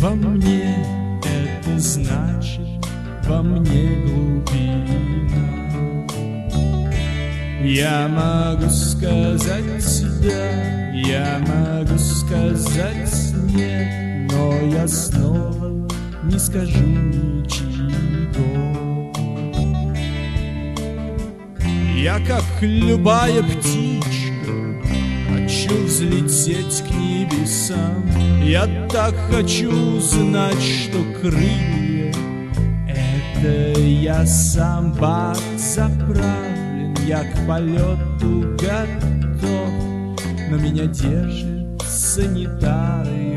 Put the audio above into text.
во мне, это значит во мне глубина. Я могу сказать да, я могу сказать нет, но я снова не скажу ничего. Я, как любая птичка, хочу взлететь к небесам. Я так хочу знать, что крылья — это я сам. Бак заправлен, я к полету готов, но меня держит санитары